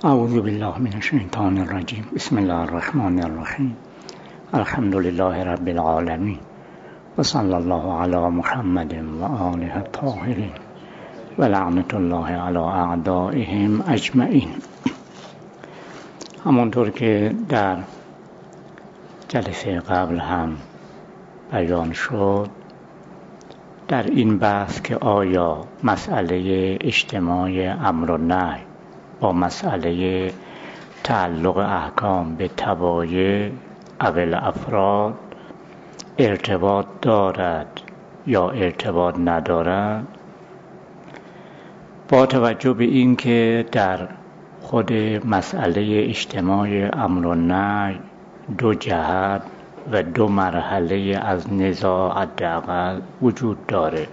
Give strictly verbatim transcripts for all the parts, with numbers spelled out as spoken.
اعوذ بالله من الشیطان الرجیم. بسم الله الرحمن الرحیم. الحمد لله رب العالمین و صلی الله علی محمد و آله الطاهرین و لعنت الله علی اعدائهم اجمعین. همونطور که در جلسه قبل هم بیان شد، در این بحث که آیا مسئله اجتماع امر و نهی با مسئله تعلق احکام به طبایع اول افراد ارتباط دارد یا ارتباط ندارد، با توجه به این که در خود مسئله اجتماع امر و نهی دو جهت و دو مرحله از نزاع حداقل وجود داره.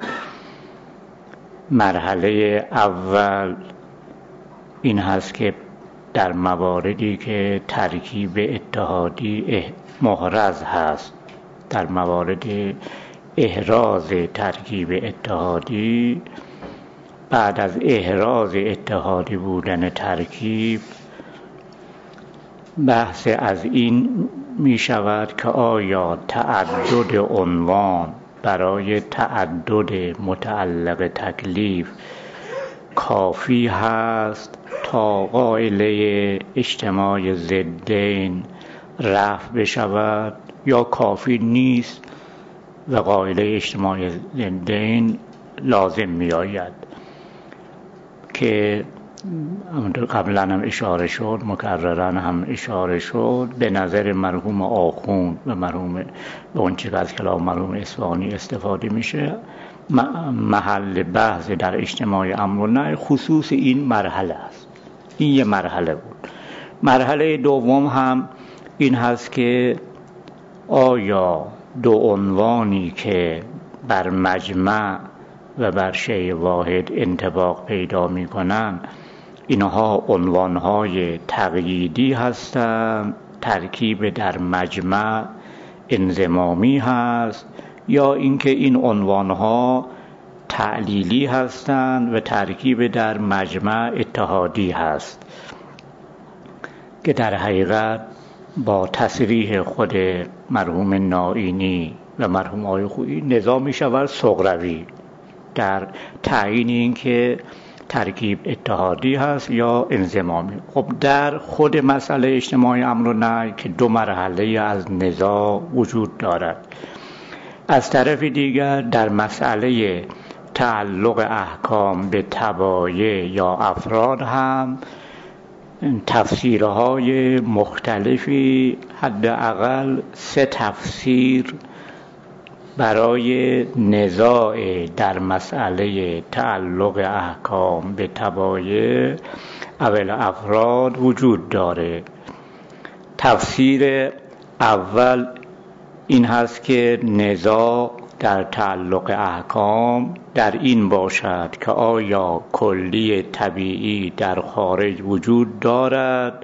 مرحله اول این هست که در مواردی که ترکیب اتحادی محرز هست، در موارد احراز ترکیب اتحادی، بعد از احراز اتحادی بودن ترکیب، بحث از این می شود که آیا تعدد عنوان برای تعدد متعلق تکلیف کافی هست تا قاعده اجتماع ضدین رفع بشود یا کافی نیست و قاعده اجتماع ضدین لازم می آید. که قبلا هم اشاره شد، مکررن هم اشاره شد، به نظر مرحوم آخوند و مرحوم به اون چیز از کلام مرحوم اصفهانی استفاده میشه، محل بحث در اجتماع امر و نهی خصوص این مرحله است. این یه مرحله بود. مرحله دوم هم این هست که آیا دو عنوانی که بر مجمع و بر شیء واحد انطباق پیدا می کنن، اینها عنوانهای تقییدی هستند، ترکیب در مجمع انضمامی هست، یا اینکه این عنوانها تعلیلی هستند و ترکیب در مجمع اتحادی هست، که در حقیقت با تصریح خود مرحوم نائینی و مرحوم آقای خویی نزاع می شود صغروی در تعیین این که ترکیب اتحادی هست یا انضمامی. خب در خود مسئله اجتماع امر و نهی که دو مرحله از نزاع وجود دارد، از طرف دیگر در مسئله تعلق احکام به طبایع یا افراد هم تفسیرهای مختلفی، حداقل سه تفسیر برای نزاع در مسئله تعلق احکام به طبایع اول افراد وجود داره. تفسیر اول این هست که نزاع در تعلق احکام در این باشد که آیا کلی طبیعی در خارج وجود دارد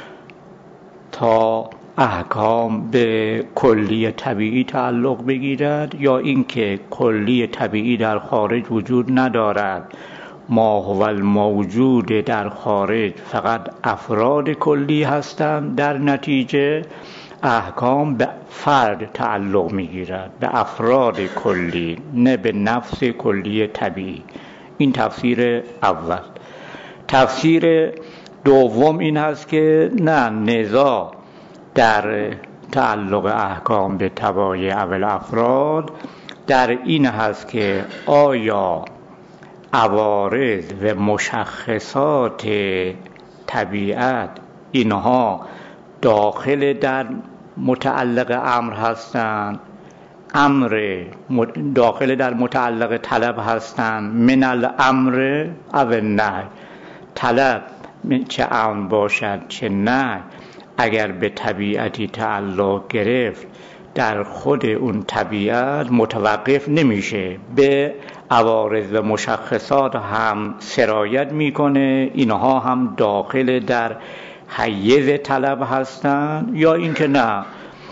تا احکام به کلی طبیعی تعلق بگیرد، یا اینکه کلی طبیعی در خارج وجود ندارد، ما هو الموجود در خارج فقط افراد کلی هستند، در نتیجه احکام به فرد تعلق میگیرد، به افراد کلی، نه به نفس کلی طبیعی. این تفسیر اول. تفسیر دوم این هست که نه، نزاع در تعلق احکام به طبایع اول افراد در این هست که آیا عوارض و مشخصات طبیعت اینها داخل در متعلق امر هستند، امر داخل در متعلق طلب هستند، من الامر او نه، طلب چه امر باشد چه نه، اگر به طبیعتی تعلق گرفت در خود اون طبیعت متوقف نمیشه، به عوارض و مشخصات هم سرایت میکنه، اینها هم داخل در حیز طلب هستند، یا اینکه نه،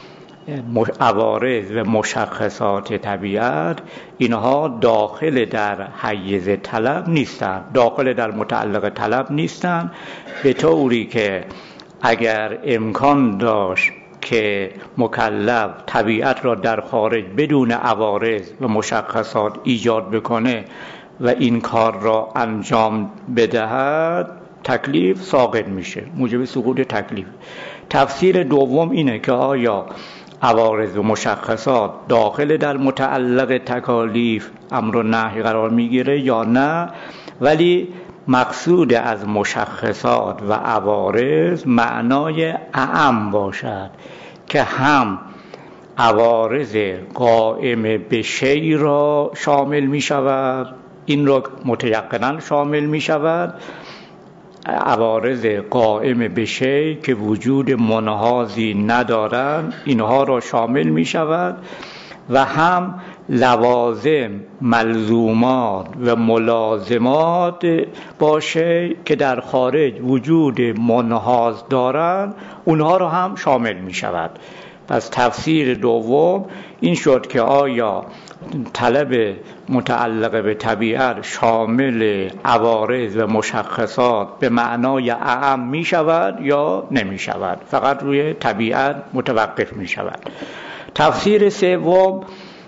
عوارض و مشخصات طبیعت اینها داخل در حیز طلب نیستند، داخل در متعلق طلب نیستند، به طوری که اگر امکان داشت که مکلف طبیعت را در خارج بدون عوارض و مشخصات ایجاد بکنه و این کار را انجام بدهد، تکلیف ساقط میشه، موجب سقوط تکلیف. تفسیر دوم اینه که آیا عوارض و مشخصات داخل در متعلق تکالیف امر و نهی قرار میگیره یا نه، ولی مقصود از مشخصات و عوارض معنای اعم باشد که هم عوارض قائم به شیء را شامل می شود، این را متیقناً شامل می شود، عوارض قائم به شیء که وجود منحازی ندارند اینها را شامل می شود، و هم لوازم، ملزومات و ملازمات باشه که در خارج وجود منحاز دارند، اونها را هم شامل می شود. پس تفسیر دوم این شد که آیا طلب متعلق به طبیعت شامل عوارض و مشخصات به معنای اعم می شود یا نمی شود، فقط روی طبیعت متوقف می شود. تفسیر سوم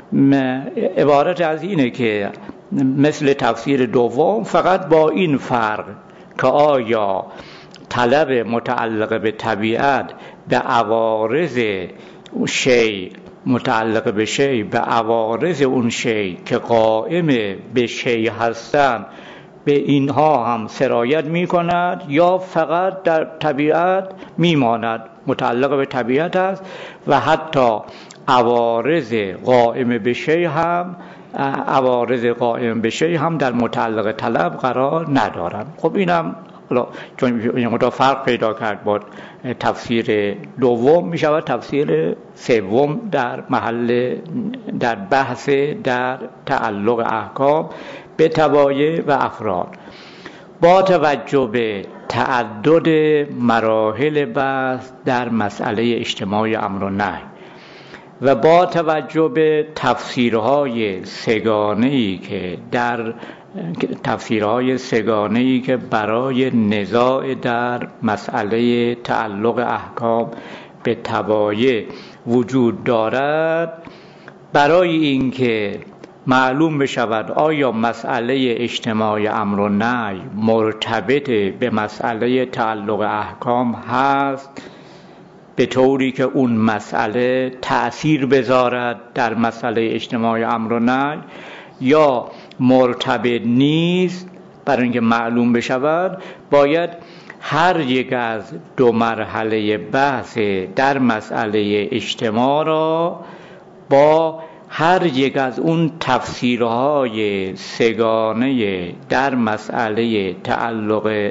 عبارت از اینه که مثل تفسیر دوم، فقط با این فرق که آیا طلب متعلق به طبیعت به عوارض شیء متعلق به شیء به عوارض اون شیء که قائم به شیء هستند به اینها هم سرایت می کند یا فقط در طبیعت می ماند، متعلق به طبیعت است و حتی عوارض قائم به شیء هم عوارض قائم به شیء هم در متعلق طلب قرار ندارند. خب اینم چون این مقدار فرق پیدا کرد با تفسیر دوم، می شود تفسیر سوم در محل در بحث در تعلق احکام به طبایع و افراد. با توجه به تعدد مراحل بحث در مسئله اجتماع امر و نهی و با توجه به تفسیرهای سگانه‌ای که در تفسیرهای سگانه‌ای که برای نزاع در مسئله تعلق احکام به طبایع وجود دارد، برای اینکه معلوم بشود آیا مسئله اجتماع امر و نهی مرتبط به مسئله تعلق احکام هست به طوری که اون مسئله تأثیر بذارد در مسئله اجتماع امر و نهی، یا مرتبط نیست، برای اینکه معلوم بشود باید هر یک از دو مرحله بحث در مسئله اجتماع را با هر یک از اون تفسیرهای سگانه در مسئله تعلق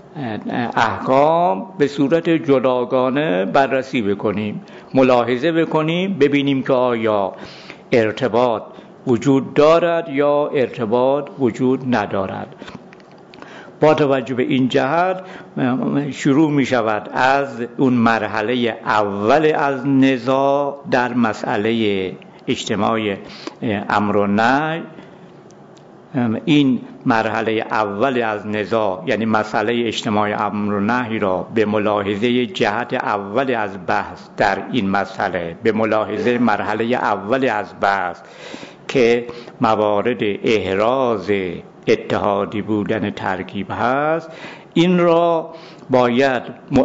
احکام به صورت جداگانه بررسی بکنیم، ملاحظه بکنیم، ببینیم که آیا ارتباط وجود دارد یا ارتباط وجود ندارد. با توجه به این جهت شروع می شود از اون مرحله اول از نزاع در مسئله اجتماع امر و نهی. این مرحله اول از نزاع یعنی مسئله اجتماع امر و نهی را به ملاحظه جهت اول از بحث در این مسئله، به ملاحظه مرحله اول از بحث که موارد احراز اتحادی بودن ترکیب هست، این را باید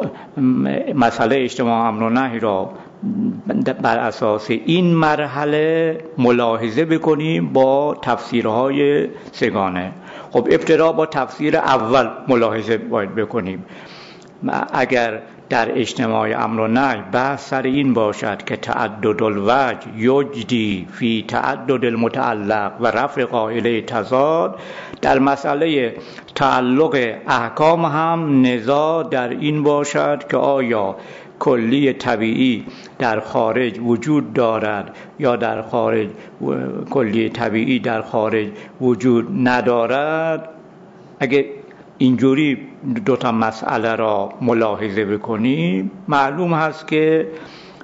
مسئله اجتماع امر و نهی را بر اساس این مرحله ملاحظه بکنیم با تفسیرهای سگانه. خب ابتدا با تفسیر اول ملاحظه باید بکنیم. اگر در اجتماع امر و نهی بحث سر این باشد که تعدد الوجه یجدی فی تعدد المتعلق و رفع قائله تضاد، در مسئله تعلق احکام هم نزاع در این باشد که آیا کلی طبیعی در خارج وجود دارد یا در خارج کلی طبیعی در خارج وجود ندارد. اگه اینجوری دو تا مسئله را ملاحظه بکنیم معلوم هست که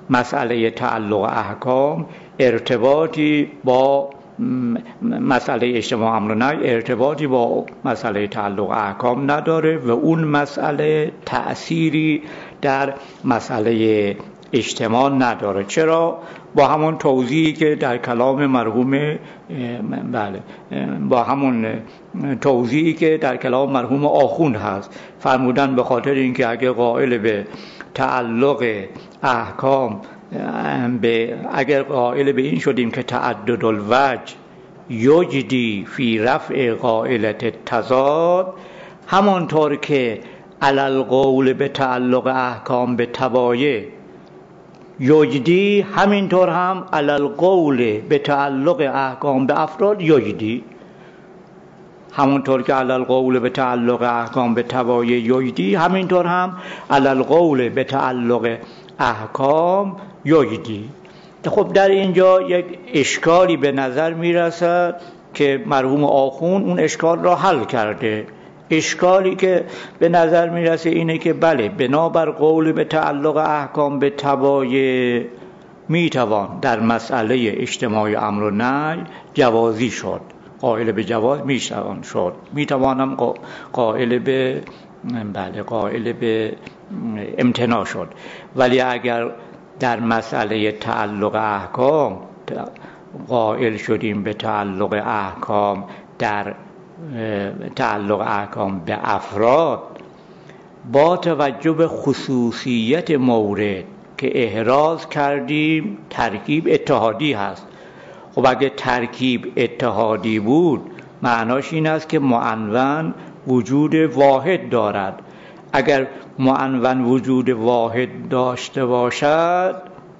مسئله تعلق احکام ارتباطی با مسئله اجتماع امر و نهی ارتباطی با مسئله تعلق احکام نداره و اون مسئله تأثیری در مسئله اجتماع نداره. چرا؟ با همون توضیحی که در کلام مرحوم بله با همون توضیحی که در کلام مرحوم آخوند هست، فرمودن به خاطر اینکه اگه قائل به تعلق احکام به اگر قائل به این شدیم که تعدد الوجه یجدی فی رفع قائلت تضاد، همانطور که علل قول به تعلق احکام به تبایع یجدی، همینطور هم علل قول به تعلق احکام به افراد یجدی. همونطور که علل قول به تعلق احکام به تبایع یجدی، همینطور هم علل قول به تعلق احکام یجدی. خب در اینجا یک اشکالی به نظر میرسد که مرحوم آخوند اون اشکال را حل کرده. اشکالی که به نظر میرسه اینه که بله، بنابر قول به تعلق احکام به تبایع میتوان در مسئله اجتماع امر و نهی جوازی شد، قائل به جواز میتوان شد، میتوانم قائل به بله قائل به امتناع شد. ولی اگر در مسئله تعلق احکام قائل شدیم به تعلق احکام در تعلق احکام به افراد، با توجه به خصوصیت مورد که احراز کردیم ترکیب اتحادی هست. خب اگه ترکیب اتحادی بود معناش این است که معنون وجود واحد دارد. اگر معنون وجود واحد داشته باشد،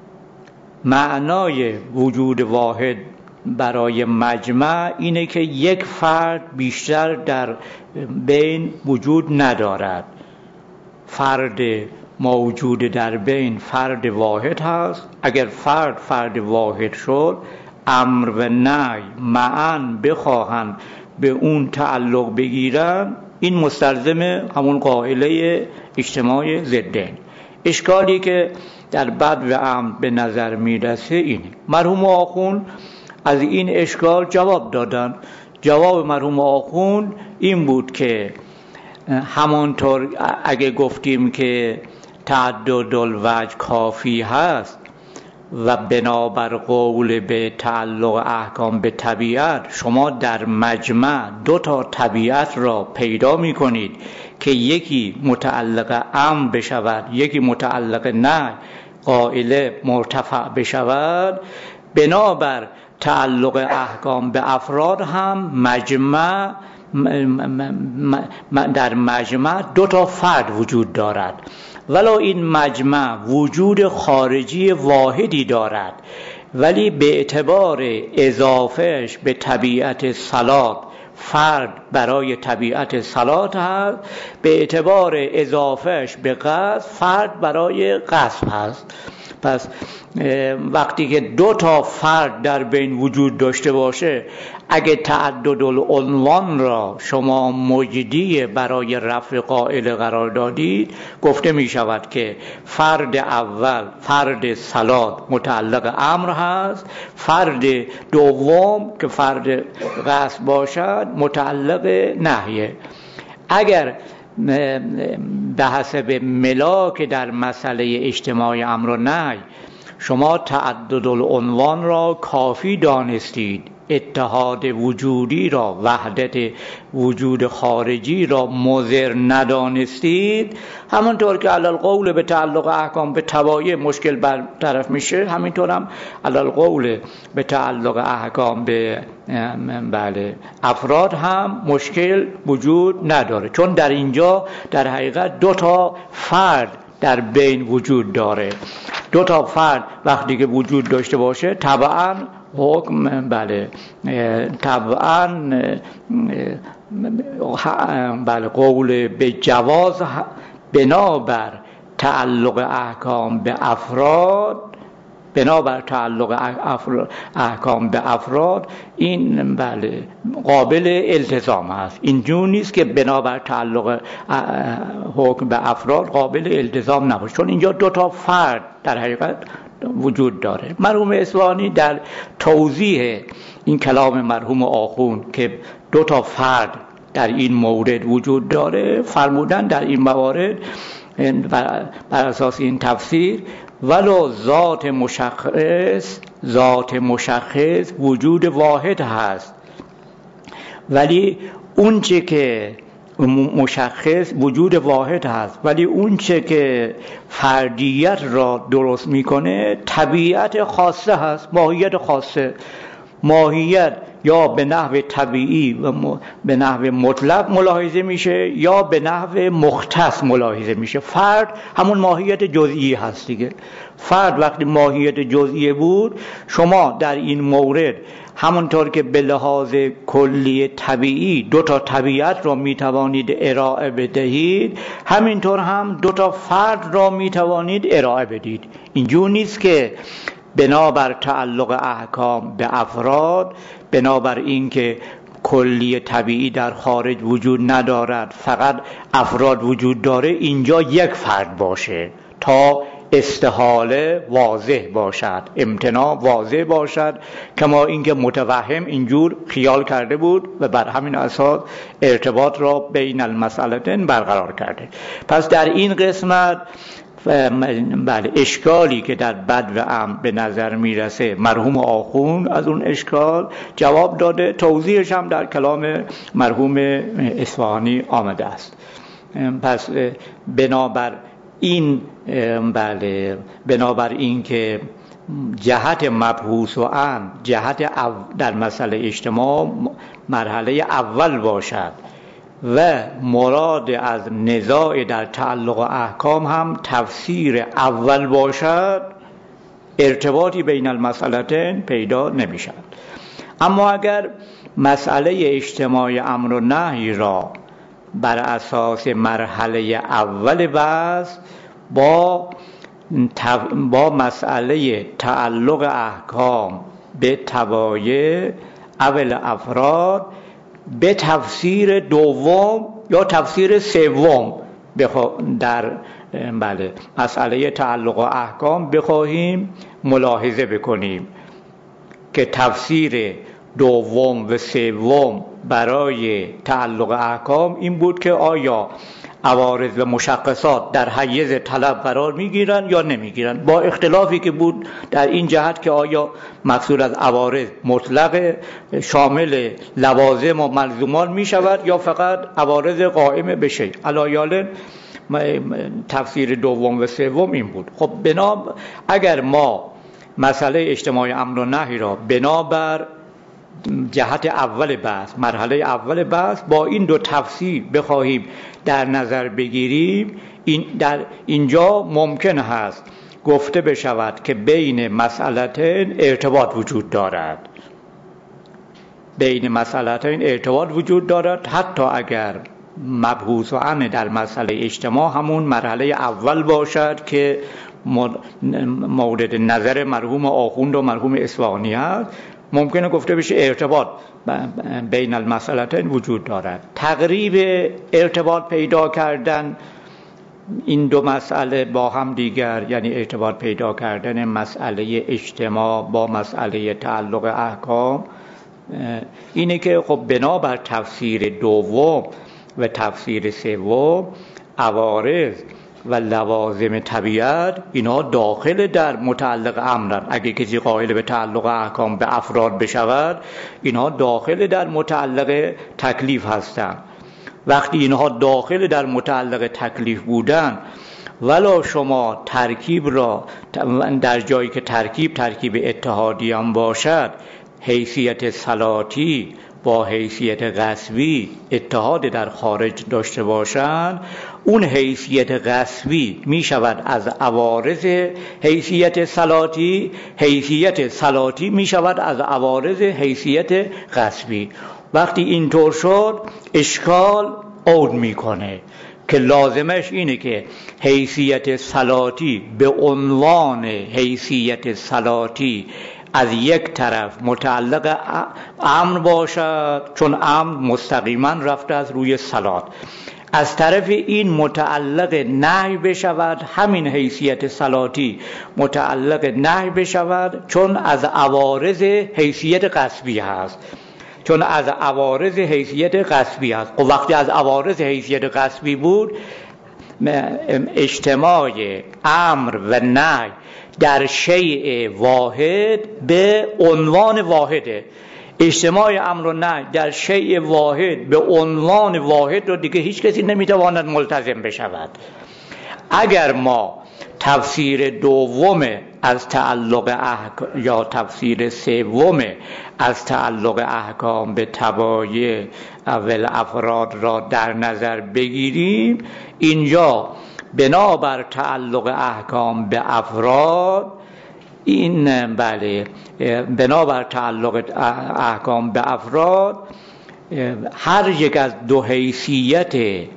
معنای وجود واحد برای مجمع اینه که یک فرد بیشتر در بین وجود ندارد. فرد موجود در بین فرد واحد هست. اگر فرد فرد واحد شد، امر و نهی معاً بخواهند به اون تعلق بگیرن، این مستلزم همون قاعده اجتماع ضدین. اشکالی که در بد و امر به نظر میرسه اینه. مرحوم آخوند از این اشکال جواب دادن. جواب مرحوم آخوند این بود که همانطور اگه گفتیم که تعدد الوجه کافی هست و بنابر قول به تعلق احکام به طبیعت، شما در مجمع دو تا طبیعت را پیدا می کنید که یکی متعلق امر بشود، یکی متعلق نهی قائل مرتفع بشود، بنابر تعلق احکام به افراد هم مجمع در مجمع دو تا فرد وجود دارد، ولو این مجمع وجود خارجی واحدی دارد، ولی به اعتبار اضافهش به طبیعت صلات فرد برای طبیعت صلات هست، به اعتبار اضافهش به قصد فرد برای قصد هست. پس وقتی که دو تا فرد در بین وجود داشته باشه، اگه تعدد العنوان را شما مجدی برای رفع قائل قرار دادید، گفته می شود که فرد اول فرد صلات متعلق امر هست، فرد دوم که فرد قصد باشد متعلق نهیه. اگر به حسب ملاک در مسئله اجتماع امر و نهی شما تعدد العنوان را کافی دانستید، اتحاد وجودی را، وحدت وجود خارجی را مضر ندانستید، همونطور که علل قول به تعلق احکام به تبایع مشکل برطرف میشه، همینطور هم علل قول به تعلق احکام به بله افراد هم مشکل وجود نداره، چون در اینجا در حقیقت دو تا فرد در بین وجود داره. دو تا فرد وقتی که وجود داشته باشه طبعاً حکم بله طبعاً بله قول به جواز بنابر تعلق احکام به افراد بنابر تعلق احکام به افراد این بله قابل التزام است. اینجور نیست که بنابر تعلق حکم به افراد قابل التزام نباشه، چون اینجا دو تا فرد در حقیقت وجود داره. مرحوم اصفهانی در توضیح این کلام مرحوم آخوند که دو تا فرد در این مورد وجود داره فرمودن در این موارد بر اساس این تفسیر ولو ذات مشخص ذات مشخص وجود واحد هست، ولی اون چه که مشخص وجود واحد هست ولی اون چه که فردیت را درست میکنه طبیعت خاصه هست، ماهیت خاصه. ماهیت یا به نحو طبیعی و به نحو مطلق ملاحظه میشه یا به نحو مختص ملاحظه میشه. فرد همون ماهیت جزئی هست دیگه. فرد وقتی ماهیت جزئی بود، شما در این مورد همونطور که به لحاظ کلی طبیعی دو تا طبیعت را میتوانید ارائه بدهید، همینطور هم دو تا فرد را میتوانید ارائه بدید. اینجور نیست که بنابر تعلق احکام به افراد، بنابر این که کلی طبیعی در خارج وجود ندارد فقط افراد وجود داره، اینجا یک فرد باشه تا استحاله واضح باشد، امتناع واضح باشد، کما اینکه متوهم اینجور خیال کرده بود و بر همین اساس ارتباط را بین المسئلتین برقرار کرده. پس در این قسمت بله اشکالی که در بد و ام به نظر میرسه مرحوم آخوند از اون اشکال جواب داده، توضیحش هم در کلام مرحوم اصفهانی آمده است. پس بنابر این بله بنابر این که جهت مبحوث و ام جهت در مسئله اجتماع مرحله اول باشد و مراد از نزاع در تعلق احکام هم تفسیر اول باشد، ارتباطی بین المسئلتین پیدا نمی شود. اما اگر مسئله اجتماع امر و نهی را بر اساس مرحله اول بحث با با مسئله تعلق احکام به توایع اول افراد به تفسیر دوم یا تفسیر سوم در بله مسئله تعلق احکام بخواهیم ملاحظه بکنیم که تفسیر دوم و سوم برای تعلق احکام این بود که آیا عوارض و مشخصات در حیز طلب قرار میگیرن یا نمیگیرن، با اختلافی که بود در این جهت که آیا مقصود از عوارض مطلق شامل لوازم و ملزومان میشود یا فقط عوارض قائم به شیء. علایال تفسیر دوم و سوم این بود. خب بنا اگر ما مسئله اجتماع امر و نهی را بنابر جهت اول بحث مرحله اول بحث با این دو تفسیر بخواهیم در نظر بگیریم، این در اینجا ممکن هست گفته بشود که بین مسئلتین ارتباط وجود دارد بین مسئلتین ارتباط وجود دارد حتی اگر مبحوث و عن در مسئله اجتماع همون مرحله اول باشد که مورد نظر مرحوم آخوند و مرحوم اصفهانی است، ممکنه گفته بشه ارتباط بین المسئلتین وجود دارد. تقریب ارتباط پیدا کردن این دو مسئله با هم دیگر، یعنی ارتباط پیدا کردن مسئله اجتماع با مسئله تعلق احکام، اینه که خب بنابر تفسیر دوم و تفسیر سوم عوارض و لوازم طبیعت اینا داخل در متعلق امرن. اگه کسی قائل به تعلق احکام به افراد بشود، اینها داخل در متعلق تکلیف هستند. وقتی اینها داخل در متعلق تکلیف بودن، ولا شما ترکیب را در جایی که ترکیب ترکیب اتحادی هم باشد، حیثیت صلاتی با حیثیت غصبی اتحاد در خارج داشته باشند، اون حیثیت غصبی می شود از عوارض حیثیت صلاتی، حیثیت صلاتی می شود از عوارض حیثیت غصبی. وقتی اینطور شد اشکال عود میکنه که لازمش اینه که حیثیت صلاتی به عنوان حیثیت صلاتی از یک طرف متعلق امر باشد، چون امر مستقیما رفته از روی صلات. از طرف این متعلق نهی بشود، همین حیثیت صلاتی متعلق نهی بشود، چون از عوارض حیثیت غصبی هست چون از عوارض حیثیت غصبی هست و وقتی از عوارض حیثیت غصبی بود، اجتماع امر و نهی در شیء واحد به عنوان واحده. اجتماع امر و نهی در شیء واحد به عنوان واحد رو دیگه هیچ کسی نمیتواند ملتزم بشود. اگر ما تفسیر دوم از تعلق احکام یا تفسیر سوم از تعلق احکام به تبایع اول افراد را در نظر بگیریم، اینجا بنابر تعلق احکام به افراد این بله بنابر تعلق احکام به افراد هر یک از دو حیثیت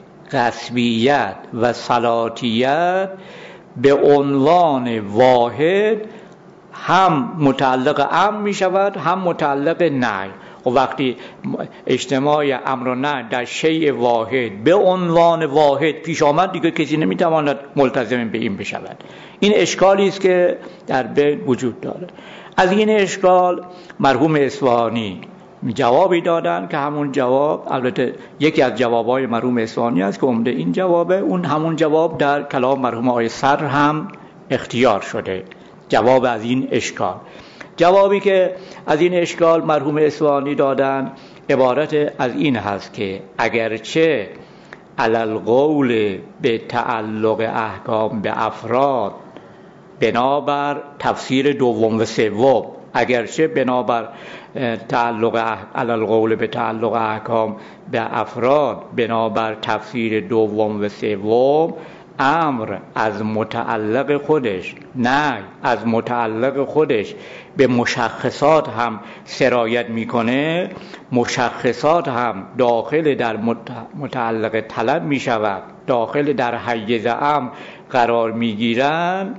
غصبیت و صلاتیت به عنوان واحد هم متعلق امر می شود هم متعلق نهی. و وقتی اجتماع امر و نهی در شیء واحد به عنوان واحد پیش آمد، دیگه کسی نمیتواند ملتزم به این بشود. این اشکالی است که در بین وجود داره. از این اشکال مرحوم اصفهانی جوابی دادن که همون جواب، البته یکی از جوابهای مرحوم اصفهانی است که عمده این جوابه، اون همون جواب در کلام مرحوم آقای صدر هم اختیار شده. جواب از این اشکال، جوابی که از این اشکال مرحوم اصفهانی دادن عبارت از این هست که اگرچه علل قول به تعلق احکام به افراد بنابر تفسیر دوم و سوم، اگرچه بنابر تعلق علل قول به تعلق احکام به افراد بنابر تفسیر دوم و سوم، امر از متعلق خودش نه از متعلق خودش به مشخصات هم سرایت میکنه، مشخصات هم داخل در متعلق طلب میشود، داخل در حیز امر قرار میگیرن،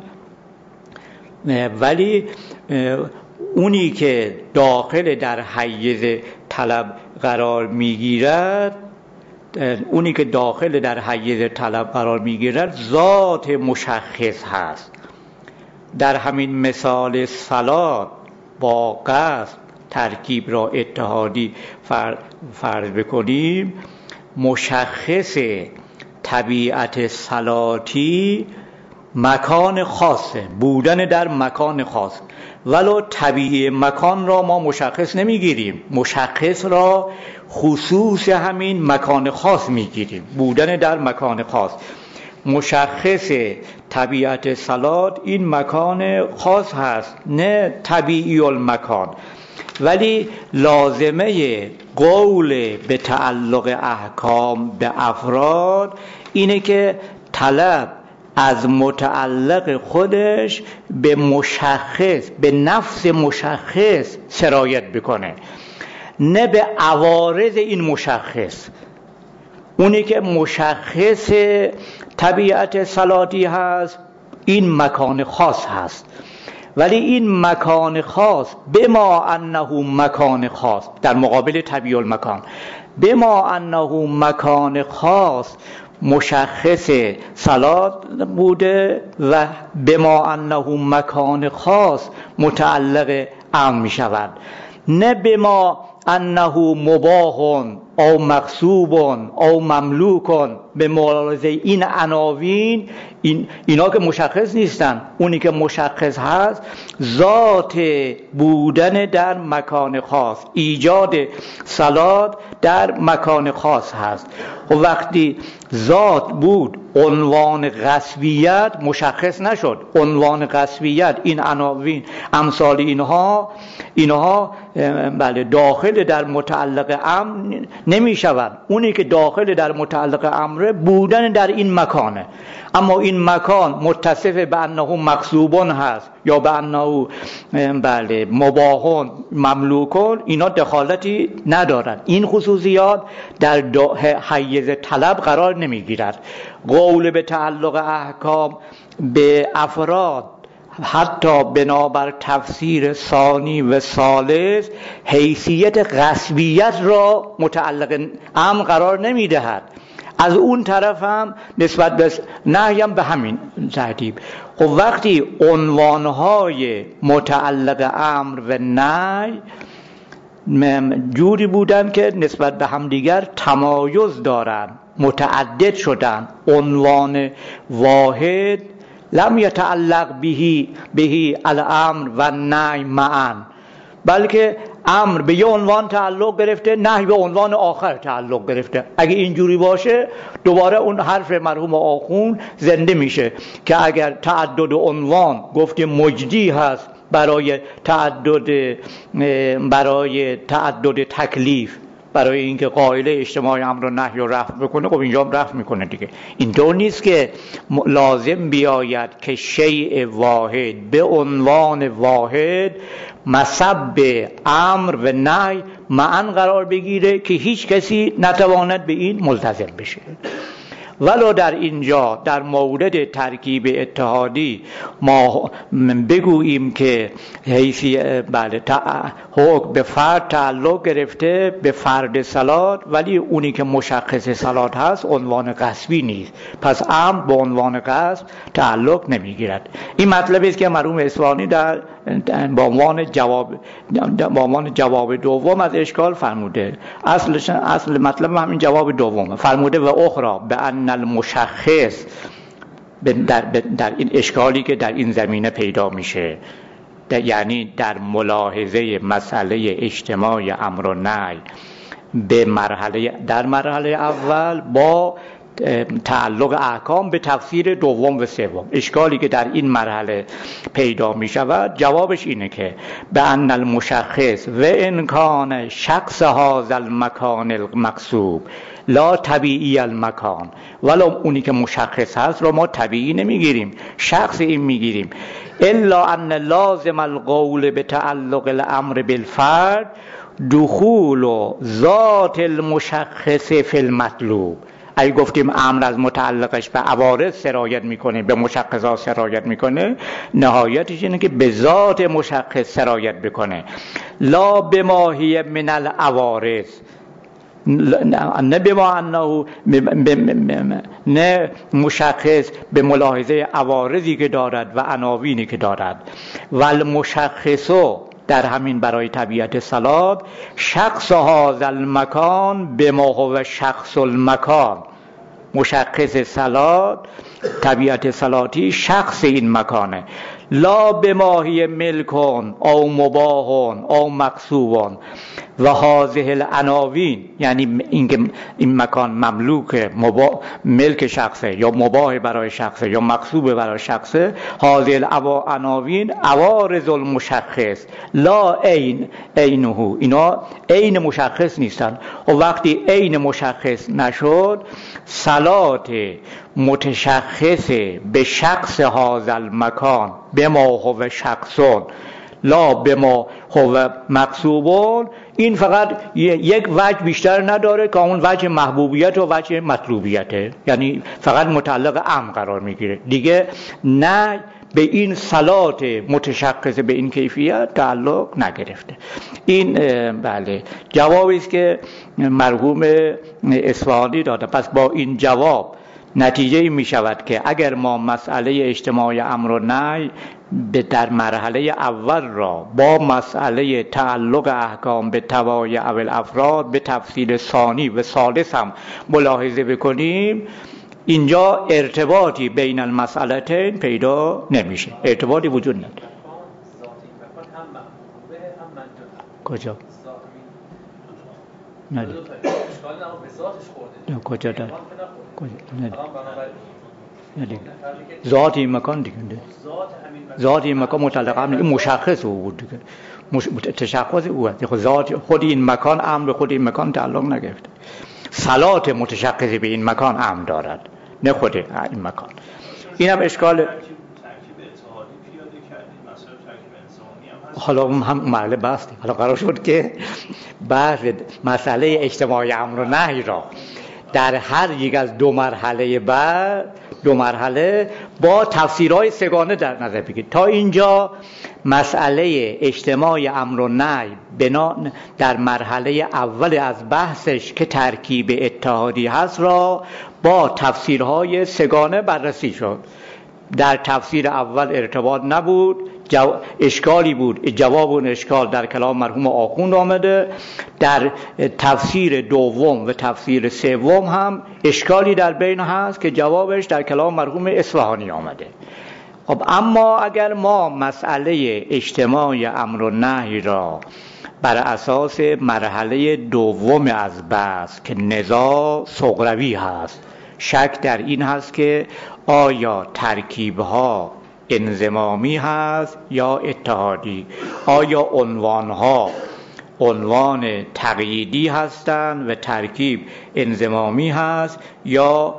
ولی اونی که داخل در حیز طلب قرار میگیرد اونی که داخل در حیز طلب قرار میگیرد ذات مشخص هست. در همین مثال صلات با قصد ترکیب را اتحادی فرض بکنیم، مشخص طبیعت صلاتی مکان خاصه، بودن در مکان خاص، ولو طبیعی مکان را ما مشخص نمیگیریم، مشخص را خصوص همین مکان خاص میگیریم، بودن در مکان خاص. مشخص طبیعت صلات این مکان خاص هست، نه طبیعی المکان. ولی لازمه قول به تعلق احکام به افراد اینه که طلب از متعلق خودش به مشخص، به نفس مشخص سرایت بکنه، نه به عوارض این مشخص. اونی که مشخص طبیعت صلاتی هست این مکان خاص هست، ولی این مکان خاص بما انه مکان خاص در مقابل طبیعی المکان، بما انه مکان خاص مشخص صلات بوده و بما انه مکان خاص متعلق امر می شود، نه بما انه مباح او مغصوب او مملوک. به ملاحظه این عناوین این اینا که مشخص نیستن، اونی که مشخص هست ذات بودن در مکان خاص، ایجاد صلات در مکان خاص هست. و وقتی ذات بود عنوان غصبیت مشخص نشد، عنوان غصبیت این عناوین امثال اینها اینها بله داخل در متعلق امر نمی شود. اونی که داخل در متعلق امر بودن در این مکانه، اما این مکان متصف به انه مغصوبون هست یا به انه بله مباحون مملوکون، اینا دخالتی ندارد. این خصوصیات در حیز طلب قرار نمی گیرد. قول به تعلق احکام به افراد حتی بنابر تفسیر ثانی و ثالث حیثیت غصبیت را متعلق امر قرار نمی دهد. از اون طرف هم نسبت به نهی هم به همین ترتیب. خب وقتی عنوانهای متعلق امر و نهی جوری بودن که نسبت به همدیگر تمایز دارن، متعدد شدن، عنوان واحد لم یتعلق بهی بهی الامر و نهی معا، بلکه امر به یه عنوان تعلق گرفته، نهی به عنوان آخر تعلق گرفته. اگه اینجوری باشه دوباره اون حرف مرحوم آخوند زنده میشه که اگر تعدد عنوان گفتیم مجدی هست برای تعدد برای تعدد تکلیف، برای اینکه قائله اجتماع امر و نهی رو رفع بکنه، خب اینجا هم رفع میکنه دیگه. اینطور نیست که لازم بیاید که شیء واحد به عنوان واحد مصب امر و نهی معا قرار بگیره که هیچ کسی نتواند به این ملتزم بشه. ولو در اینجا در مورد ترکیب اتحادی ما بگوییم که حیثی بله حکم به فرد تعلق گرفته به فرد صلات، ولی اونی که مشخص صلات هست عنوان قصبی نیست، پس امر به عنوان قصب تعلق نمیگیرد. این مطلبی است که مرحوم اصفهانی در با عنوان جواب با عنوان جواب دوم از اشکال فرموده. اصلش اصل مطلب همین جواب دومه. فرموده و اخرى به ان المشخص در, در این اشکالی که در این زمینه پیدا میشه، یعنی در ملاحظه مسئله اجتماع امر و نهی به مرحله در مرحله اول با تعلق احکام به تفسیر دوم و سوم، اشکالی که در این مرحله پیدا می شود جوابش اینه که به ان المشخص و ان کان شخص هذا المکان المقصود لا طبیعی المکان، ولو اونی که مشخص هست رو ما طبیعی نمیگیریم، شخص این میگیریم. الا ان لازم القول به تعلق الامر بالفرد دخول ذات المشخص فی المطلوب. اگه گفتیم امر از متعلقش به عوارض سرایت میکنه، به مشخصات سرایت میکنه، نهایتش اینه که به ذات مشخص سرایت بکنه، لا بماهی من العوارض، نه بما انه نه مشخص به ملاحظه عوارضی که دارد و عناوینی که دارد. والمشخصو در همین برای طبیعت صلات شخص هذا المکان بما هو شخص المکان، مشخص صلات طبیعت صلاتی شخص این مکانه، لا بماهی ملکون او مباهون او مقصوبون و هذه العناوین، یعنی اینکه این مکان مملوک مبا... ملک شخصه یا مباه برای شخصه یا مقصوب برای شخصه، هذه العناوین عوارض المشخص لا عین عینه، اینا عین مشخص نیستن. و وقتی عین مشخص نشد، صلات متشخص به شخص هذا المکان بما هو شخصون لا بما هو مقصوبون، این فقط یک وجه بیشتر نداره که اون وجه محبوبیت و وجه مطلوبیته، یعنی فقط متعلق امر قرار میگیره دیگه، نه به این صلات متشخص به این کیفیت تعلق نگرفته. این بله جوابی است که مرحوم اصفهانی داده. پس با این جواب نتیجه می شود که اگر ما مسئله اجتماع امر و نهی در مرحله اول را با مسئله تعلق احکام به طبایع او الافراد به تفصیل ثانی و ثالث هم ملاحظه بکنیم، اینجا ارتباطی بین المسئلتین پیدا نمیشه، ارتباطی وجود نداره. کجا؟ نداره. کجا داره؟ ذات این مکان دیگه، ذات این مکان متعلق امر، این مشخص او بود دیگه، مش... تشخص او است. ذات خود این مکان امر خود این مکان تعلق نگرفته، صلات متشخصی به این مکان امر دارد، نه خود این مکان. اینم اشکال. حالا هم مرحله بستی، حالا قرار شد که بحث مسئله اجتماع امر و نهی را در هر یک از دو مرحله بعد دو مرحله با تفسیرهای سگانه در نظر بگیرید. تا اینجا مسئله اجتماع امر و نهی بنا در مرحله اول از بحثش که ترکیب اتحادی هست را با تفسیرهای سگانه بررسی شد. در تفسیر اول ارتباط نبود، جو... اشکالی بود، جواب اون اشکال در کلام مرحوم آخوند آمده. در تفسیر دوم و تفسیر سوم هم اشکالی در بین هست که جوابش در کلام مرحوم اصفهانی آمده. خب اما اگر ما مسئله اجتماع امر و نهی را بر اساس مرحله دوم از بحث که نزاع صغروی هست، شک در این هست که آیا ترکیبها انضمامی هست یا اتحادی، آیا عنوانها عنوان تقییدی هستند و ترکیب انضمامی هست یا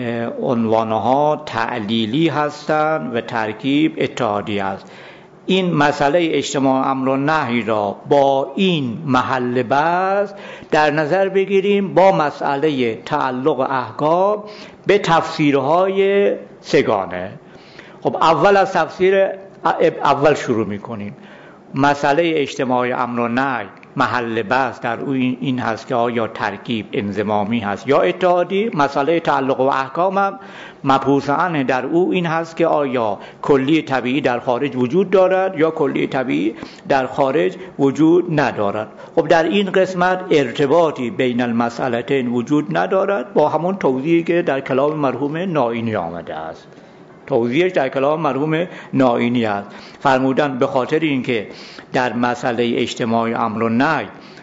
عنوانها تعلیلی هستند و ترکیب اتحادی است. این مسئله اجتماع امر و نهی را با این محل بحث در نظر بگیریم با مسئله تعلق احکام به تفسیرهای سگانه. خب اول از تفسیر اول شروع میکنیم. مسئله اجتماع امر و نهی محل بحث در او این هست که آیا ترکیب انضمامی هست یا اتحادی. مسئله تعلق و احکام هم مبحوث عنه در او این هست که آیا کلی طبیعی در خارج وجود دارد یا کلی طبیعی در خارج وجود ندارد. خب در این قسمت ارتباطی بین المسئلتین وجود ندارد با همون توضیحی که در کلام مرحوم نائینی آمده است. توضیحش در کلام مرحوم نائینی است. فرمودن به خاطر اینکه در مسئله اجتماع امر و نهی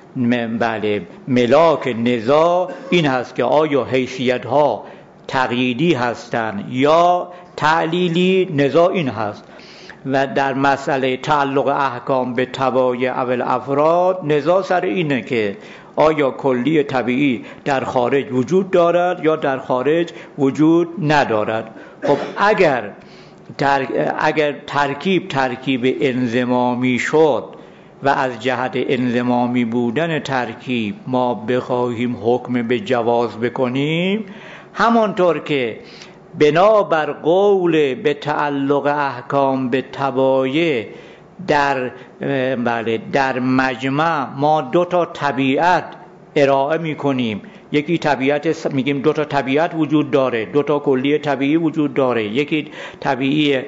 بله ملاک نزاع این هست که آیا حیثیت ها تقییدی هستند یا تعلیلی. نزاع این هست. و در مسئله تعلق احکام به تبایع اول افراد نزاع سر اینه که آیا کلی طبیعی در خارج وجود دارد یا در خارج وجود ندارد. خب اگر در اگر ترکیب ترکیب انضمامی شد و از جهت انضمامی بودن ترکیب ما بخواهیم حکم به جواز بکنیم، همانطور که بنابر قول به تعلق احکام به تبایع در بله در مجمع ما دو تا طبیعت ارائه میکنیم. یکی طبیعت میگیم دو تا طبیعت وجود داره، دو تا کلی طبیعی وجود داره، یکی طبیعی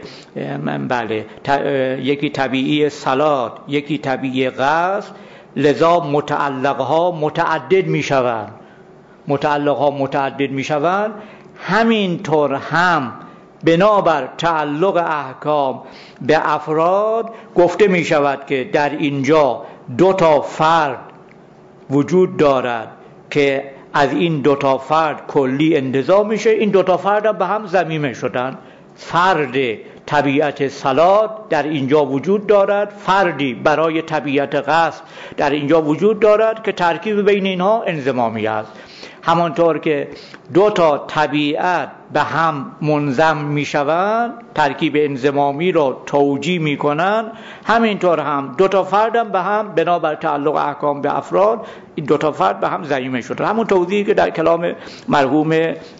بله یکی طبیعی صلات، یکی طبیعی قصد. لذا متعلقها متعدد میشوند متعلقها متعدد میشوند همینطور هم بنابر تعلق احکام به افراد گفته می شود که در اینجا دو تا فرد وجود دارد که از این دو تا فرد کلی انتزاع میشه. این دو تا فرد هم به هم ضمیمه شدن. فرد طبیعت صلات در اینجا وجود دارد، فردی برای طبیعت قصد در اینجا وجود دارد که ترکیب بین اینها انضمامی است. همانطور که دو تا طبیعت به هم منضم می شوند، ترکیب انضمامی را توجیه می کنند، همینطور هم دو تا فرد هم به هم بنابر تعلق احکام به افراد این دو تا فرد به هم ضمیمه شده. همون توضیحی که در کلام مرحوم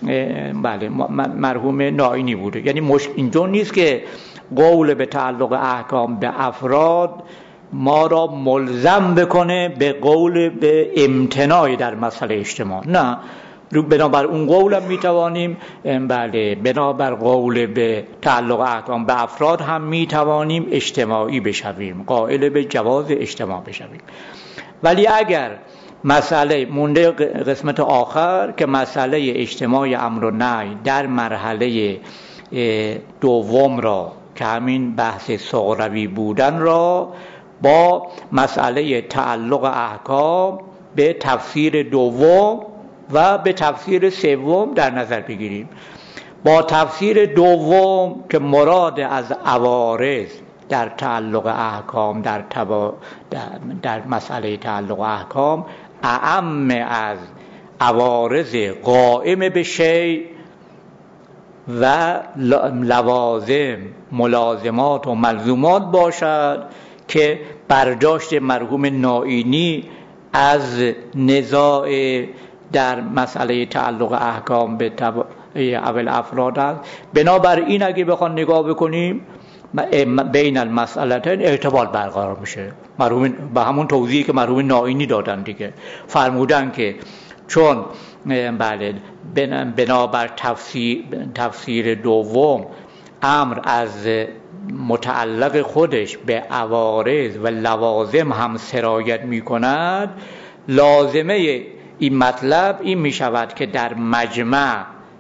بله مرحوم نائینی بوده. یعنی مشکل اینجور نیست که قول به تعلق احکام به افراد ما را ملزم بکنه به قول به امتناع در مسئله اجتماع. نه، بنابر اون قول هم میتوانیم بله بنابر قول به تعلق احکام به افراد هم میتوانیم اجتماعی بشویم، قائل به جواز اجتماع بشویم. ولی اگر مسئله مونده قسمت آخر که مسئله اجتماع امر و نهی در مرحله دوم را که همین بحث صغروی بودن را با مسئله تعلق احکام به تفسیر دوم و به تفسیر سوم در نظر بگیریم. با تفسیر دوم که مراد از عوارض در تعلق احکام در, تبا در, در مسئله تعلق احکام اعم از عوارض قائم به شیء و لوازم ملازمات و ملزومات باشد که برداشت مرحوم نائینی از نزاع در مسئله تعلق احکام به, تب... اول افراد هست. بنابراین اگه بخوان نگاه بکنیم بین المسئلتین ارتباط برقرار میشه. مرحوم به همون توضیحی که مرحوم نائینی دادن دیگه، فرمودن که چون بله بنابر تفسیر تفسیر دوم امر از متعلق خودش به عوارض و لوازم هم سرایت می کند، لازمه این مطلب این می شود که در مجمع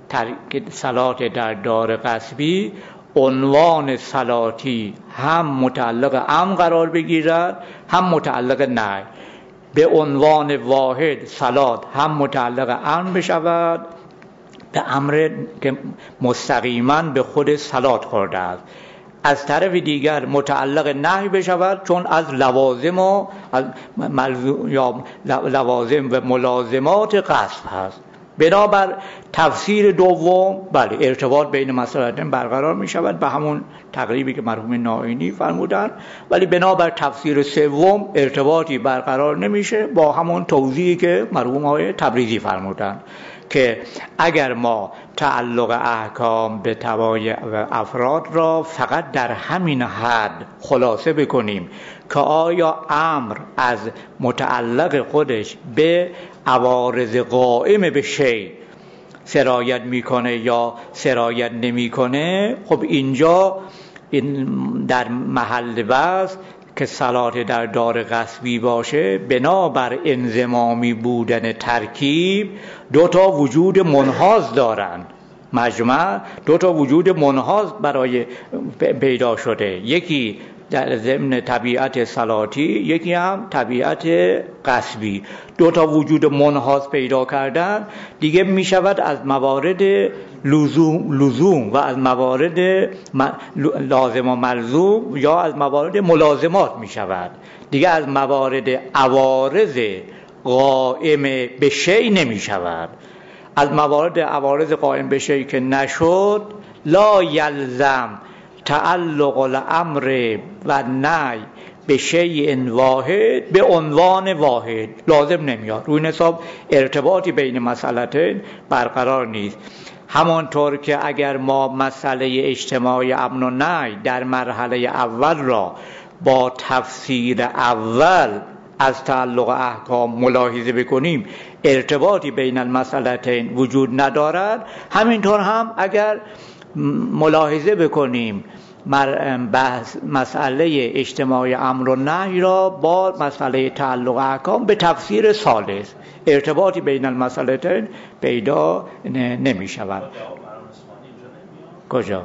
صلات در دار غصبی عنوان صلاتی هم متعلق امر قرار بگیرد هم متعلق نهی، به عنوان واحد صلات هم متعلق امر بشود، به امر که مستقیما به خود صلات خورده است، از طرف دیگر متعلق نهی بشود چون از لوازم و از یا لوازم و ملازمات قصد هست. بنابر تفسیر دوم بله ارتباط بین مسائلین برقرار می شود به همون تقریبی که مرحوم نائینی فرمودن، ولی بنابر تفسیر سوم ارتباطی برقرار نمیشه با همون توضیحی که مرحوم آقای تبریزی فرمودن که اگر ما تعلق احکام به طبایع و افراد را فقط در همین حد خلاصه بکنیم که آیا امر از متعلق خودش به عوارض قائم به شیء سرایت میکنه یا سرایت نمیکنه، خب اینجا این در محل بحث که صلات در دار غصبی باشه بنابر انضمامی بودن ترکیب دو تا وجود منحاز دارن. مجمع دو تا وجود منحاز برای پیدا شده، یکی در ضمن طبیعت صلاتی، یکی هم طبیعت غصبی. دو تا وجود منحاز پیدا کردن دیگه می شود از موارد لزوم لزوم و از موارد لازم و ملزوم یا از موارد ملازمات می شود، دیگه از موارد عوارض قائم به شیء نمی شود. از موارد عوارض قائم به شیء که نشد لا یلزم تعلق الامر و نهی به شیء واحد به عنوان واحد، لازم نمیاد. روی حساب ارتباطی بین مسئلتین برقرار نیست. همانطور که اگر ما مسئله اجتماع امر و نهی در مرحله اول را با تفسیر اول از تعلق احکام ملاحظه بکنیم ارتباطی بین المسئلتین وجود ندارد، همینطور هم اگر ملاحظه بکنیم بحث مسئله اجتماع امر و نهی را با مسئله تعلق احکام به تفسیر ثالث ارتباطی بین المسئلتین پیدا نمی شود. کجا؟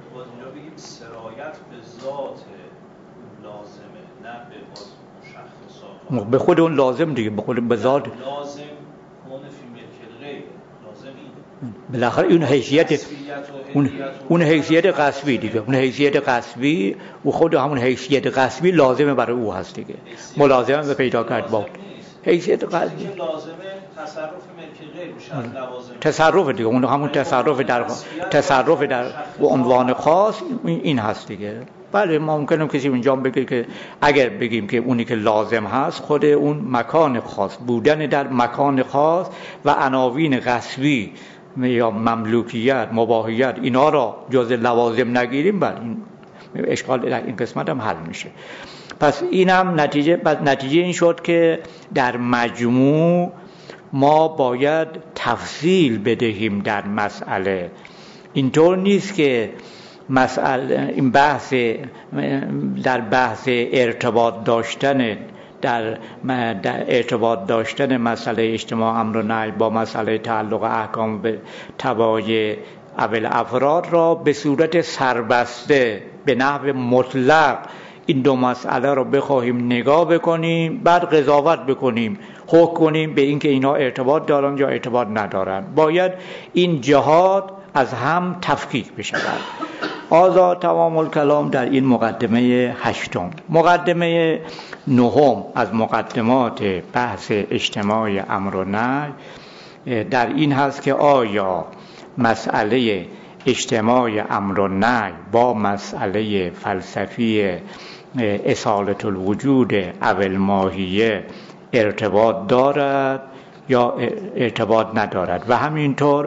به خود اون لازم دیگه، به خود به ذات لازم کون فی ملک الغیر لازم این بالاخره اون حیثیت اون اون حیثیت قصبی دیگه، اون حیثیت قصبی و خود همون حیثیت قصبی لازمه برای او هست دیگه، ملازمه به پیدا کرد با حیثیت قصبی لازمه تصرف ملک الغیر میشه از لوازم تصرف دیگه، اون همون تصرف در تصرف در عنوان خاص این هست دیگه. بله ممکنه کسی اینجا بگه که اگر بگیم که اونی که لازم هست خود اون مکان خاص بودن در مکان خاص و عناوین غصبی یا مملوکیت مباحیت اینا را جز لوازم نگیریم، بله این اشکال در این قسمت هم حل میشه. پس اینم نتیجه پس نتیجه این شد که در مجموع ما باید تفصیل بدهیم در مسئله. اینطور نیست که مسئله این بحث در بحث ارتباط داشتن در, در ارتباط داشتن مسئله اجتماع امر و نهی با مسئله تعلق احکام به طبایع اول افراد را به صورت سربسته به نحو مطلق این دو مسئله را بخواهیم نگاه بکنیم، بعد قضاوت بکنیم، حکم کنیم به اینکه اینا ارتباط دارن یا ارتباط ندارن. باید این جهات از هم تفکیک بشود. آزاد تمام الکلام در این مقدمه هشتم. مقدمه نهم از مقدمات بحث اجتماع امر و نهی در این هست که آیا مسئله اجتماع امر و نهی با مسئله فلسفی اصالت الوجود اول ماهیه ارتباط دارد یا ارتباط ندارد، و همینطور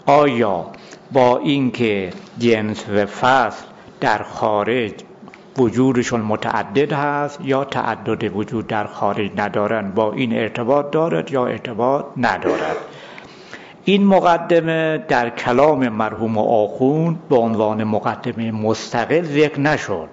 آیا با اینکه جنس و فصل در خارج وجودشون متعدد هست یا تعدد وجود در خارج ندارن، با این ارتباط دارد یا ارتباط ندارد؟ این مقدمه در کلام مرحوم آخوند به عنوان مقدمه مستقل ذکر نشد،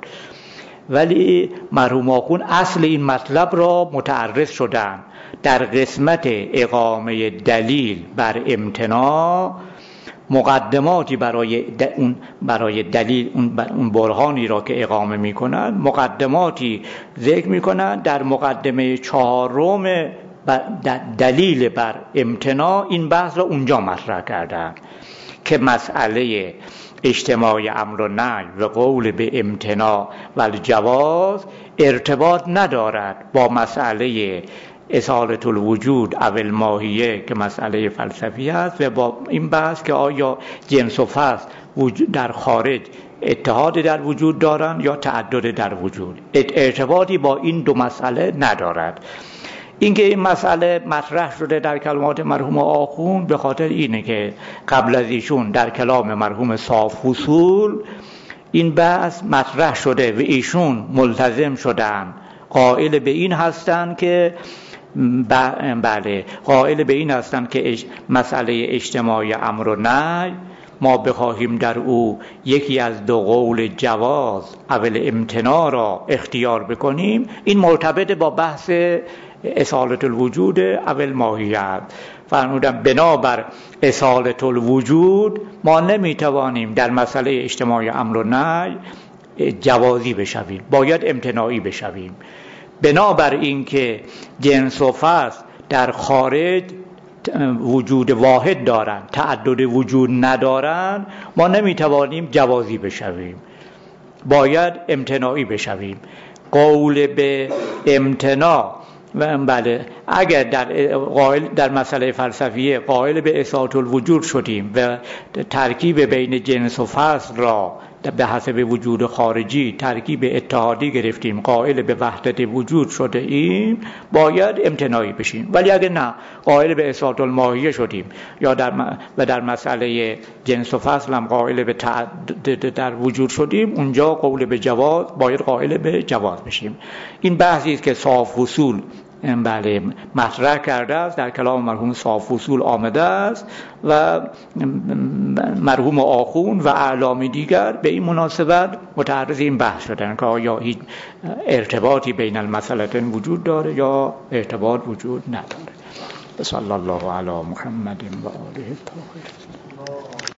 ولی مرحوم آخوند اصل این مطلب را متعرض شدند در قسمت اقامه دلیل بر امتناع. مقدماتی برای اون برای دلیل اون برهانی را که اقامه میکنند مقدماتی ذکر میکنند. در مقدمه چهارم دلیل بر امتناع این بحث را اونجا مطرح کردند که مسئله اجتماع امر و نهی و قول به امتناع و الجواز ارتباط ندارد با مسئله اصالت الوجود اول ماهیه که مسئله فلسفی است و با این بحث که آیا جنس و فصل در خارج اتحاد در وجود دارند یا تعدد در وجود. ارتباطی با این دو مسئله ندارد. اینکه این مسئله مطرح شده در کلمات مرحوم آخوند به خاطر اینه که قبل از ایشون در کلام مرحوم صاف اصول این بحث مطرح شده و ایشون ملتزم شدن، قائل به این هستند که بله قائل به این هستند که مسئله اجتماع امر و نهی ما بخواهیم در او یکی از دو قول جواز اول امتناع را اختیار بکنیم، این مرتبط با بحث اصالت الوجود اول ماهیت. فرمودم بنابر اصالت الوجود ما نمیتوانیم در مسئله اجتماع امر و نهی جوازی بشویم، باید امتناعی بشویم. بنابر اینکه جنس و فصل در خارج وجود واحد دارند، تعدد وجود ندارند، ما نمیتوانیم جوازی بشویم، باید امتناعی بشویم. قول به امتناع و بله اگر در قائل در مسئله فلسفیه قائل به اثبات الوجود شدیم و ترکیب بین جنس و فصل را به حسب وجود خارجی ترکیب اتحادی گرفتیم، قائل به وحدت وجود شده ایم، باید امتناعی بشیم. ولی اگر نه قائل به اثبات الماهیه شدیم یا در و در مسئله جنس و فصل هم قائل به تعدد در وجود شدیم، اونجا قول به جواز باید قائل به جواز بشیم. این بحثی است که صاف اصول بله مطرح کرده است، در کلام مرحوم صاف اصول آمده است و مرحوم آخوند و اعلامی دیگر به این مناسبت متعرض این بحث شدن که آیا هیچ ارتباطی بین المسئلتین وجود داره یا ارتباط وجود نداره. صلی الله علی محمد و آله الطاهرین.